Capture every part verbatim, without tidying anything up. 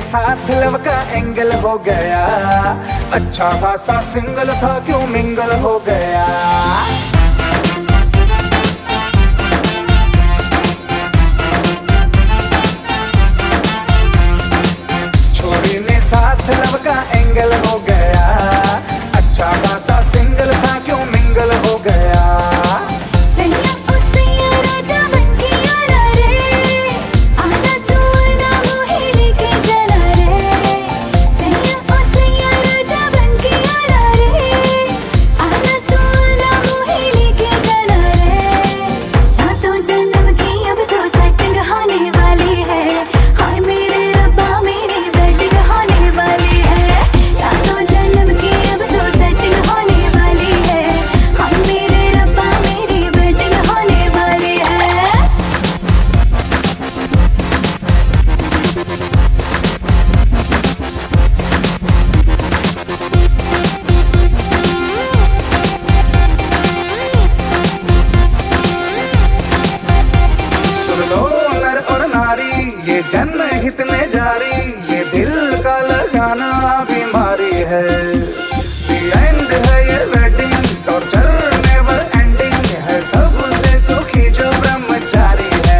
साथ लव का एंगल हो गया। अच्छा खासा सिंगल था क्यों मिंगल हो गया। छोरी ने साथ लव का एंगल हो गया। अच्छा खासा सिंगल था क्यों मिंगल हो गया। ये जनहित में जारी, ये दिल का लगाना बीमारी है। The end है ये वेडिंग, टॉर्चर नेवर एंडिंग है। सबसे सुखी जो ब्रह्मचारी है।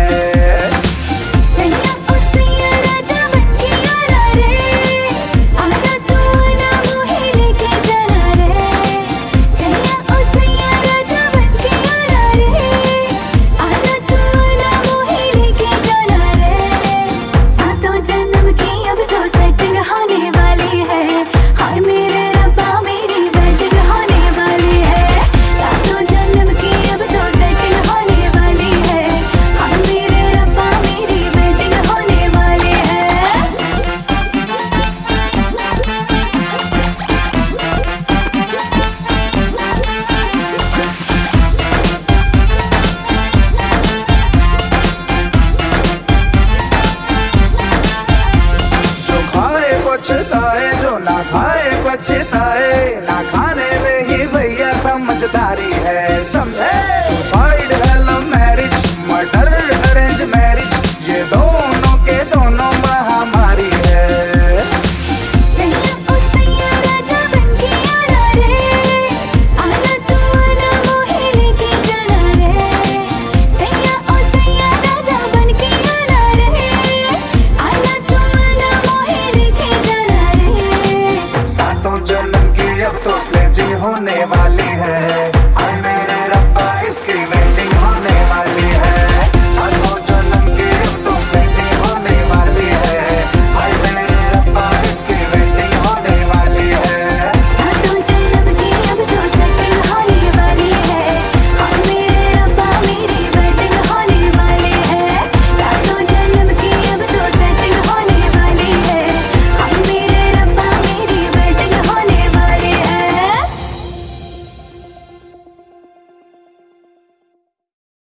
पछताए जो ना खाए पछताए, ना खाने में ही भैया समझदारी है। समझे सुसाइड है love marriage, murder arrange marriage, ये दोनों के दोनों महामारी है। सातों